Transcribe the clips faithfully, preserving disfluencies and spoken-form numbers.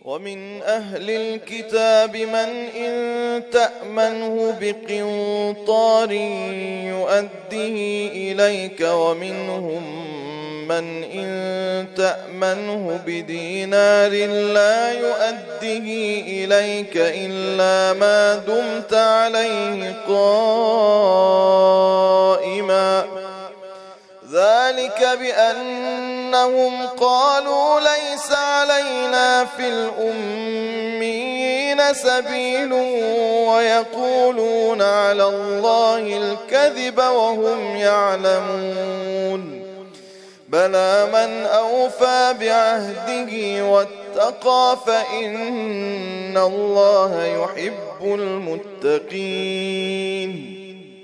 ومن أهل الكتاب من إن تأمنه بقنطار يؤديه إليك ومنهم من إن تأمنه بدينار لا يؤديه إليك إلا ما دمت عليه قائما ذلك بأنهم قالوا ليس علينا في الأميين سبيل ويقولون على الله الكذب وهم يعلمون بلى من أوفى بعهده واتقى فإن الله يحب المتقين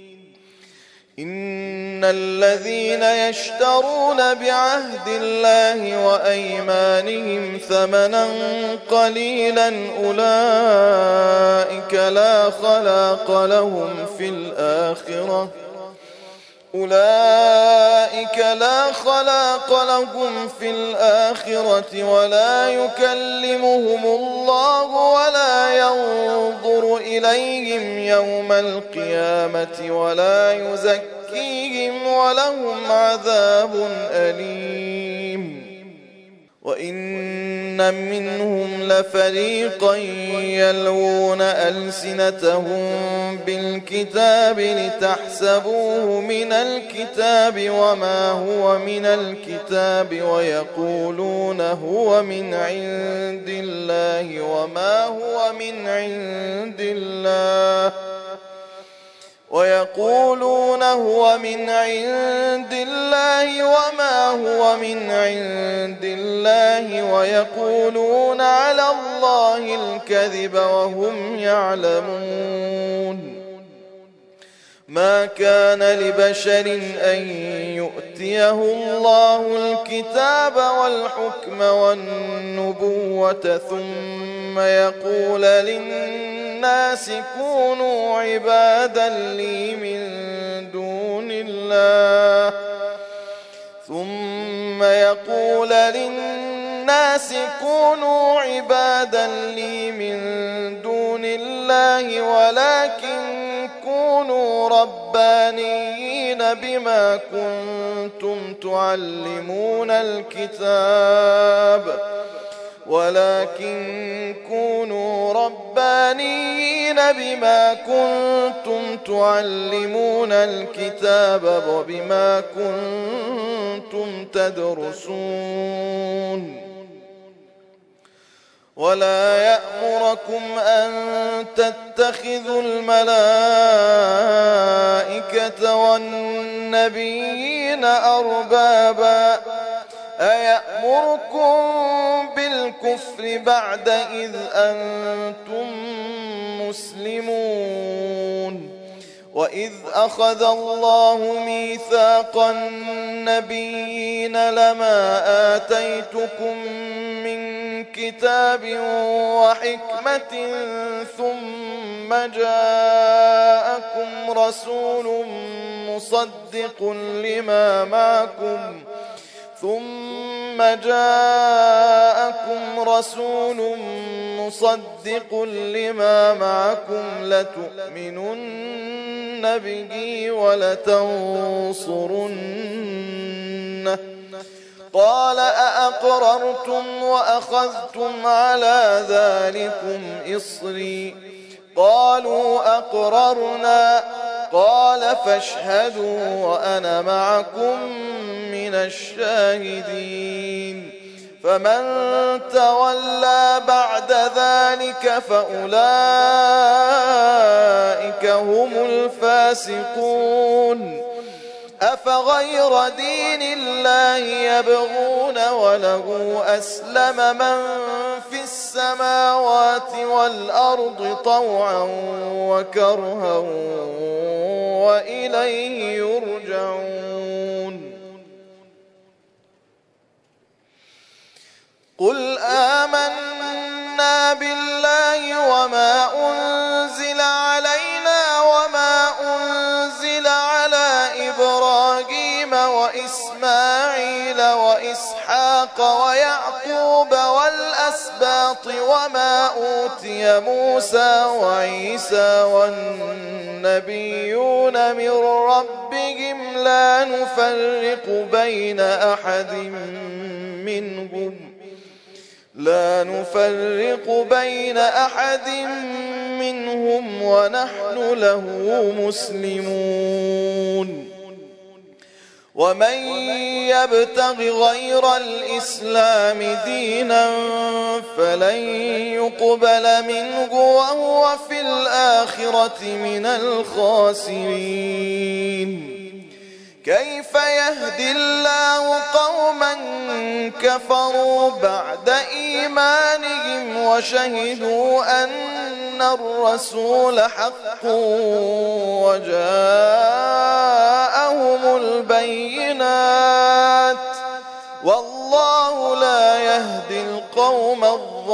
إن الذين يشترون بعهد الله وأيمانهم ثمنا قليلا أولئك لا خلاق لهم في الآخرة أولئك لا خلاق لهم في الآخرة ولا يكلمهم الله ولا ينظر إليهم يوم القيامة ولا يزكيهم ولهم عذاب أليم وإن منهم لفريقا يلوون ألسنتهم بالكتاب لتحسبوه من الكتاب وما هو من الكتاب ويقولون هو من عند الله وما هو من عند الله ويقولون هو من عند الله وما هو من عند الله ويقولون على الله الكذب وهم يعلمون ما كان لبشر أن يؤتيه الله الكتاب والحكم والنبوة ثم يقول للناس كونوا عبادا لي من دون الله ثم يقول للناس كونوا عبادا لي من دون الله ولكن كونوا ربانيين بما كنتم تعلمون الكتاب ولكن كونوا ربانيين بما كنتم تعلمون الكتاب وبما كنتم تدرسون ولا يأمركم أن تتخذوا الملائكة والنبيين أربابا أيأمركم بالكفر بعد إذ أنتم مسلمون وإذ أخذ الله ميثاق النبيين لما آتيتكم من كتاب وحكمة ثم جاءكم رسول مصدق لما معكم ثم جاءكم رسول مصدق لما معكم لتؤمنن به ولتنصرنه قال أأقررتم وأخذتم على ذلكم إصري قالوا أقررنا قال فاشهدوا وأنا معكم من الشاهدين فمن تولى بعد ذلك فأولئك هم الفاسقون أفغير دين الله يبغون وله أسلم من في السماوات والأرض طوعا وكرها وإليه يرجعون قل آمنا بالله وما أنزل علينا وما أنزل على إبراهيم وإسماعيل وإسحاق ويعقوب والأسباط الأسباط وما أوتي موسى وعيسى والنبيون من ربهم لا نفرق بين أحد منهم لا نفرق بين أحد منهم ونحن له مسلمون ومن يبتغ غير الإسلام دينا فلن يقبل منه وهو في الآخرة من الخاسرين كيف يهدي الله قوما كفروا بعد إيمانهم وشهدوا أن الرسول حق وجاءهم البينات والله لا يهدي القوم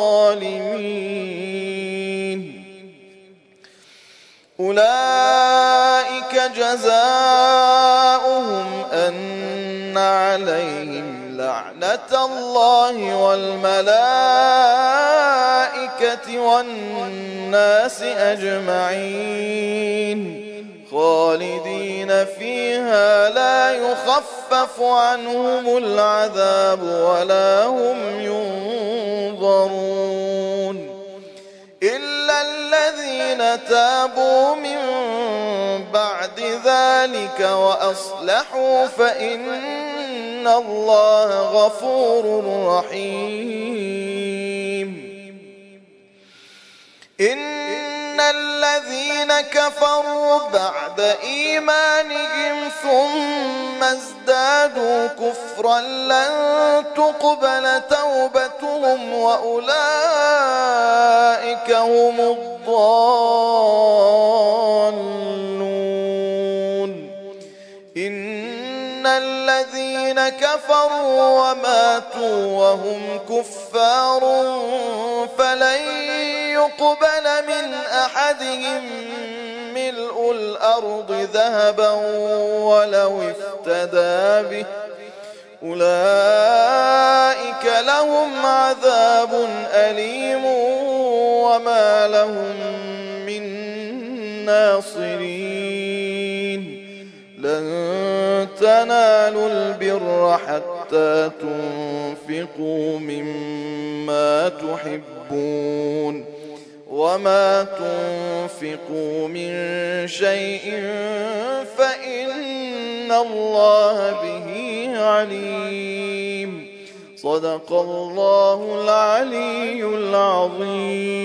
الظالمين أولئك جزاؤهم أن عليهم لعنة الله والملائكة والناس أجمعين خالدين فيها لا يخفف عنهم العذاب ولا هم ينظرون إلا الذين تابوا من بعد ذلك وأصلحوا فإن الله غفور رحيم إن الذين كفروا بعد إيمانهم ثم ازدادوا كفرا لن تقبل توبتهم وأولئك هم الضالون إن الذين كفروا وماتوا وهم كفار فلن يقبل من أحدهم ملء الأرض ذهبا ولو افتدى به أولئك لهم عذاب أليم وما لهم من ناصرين لن تنالوا البر حتى تنفقوا مما تحبون وما تنفقوا من شيء فإن الله به عليم صدق الله العلي العظيم.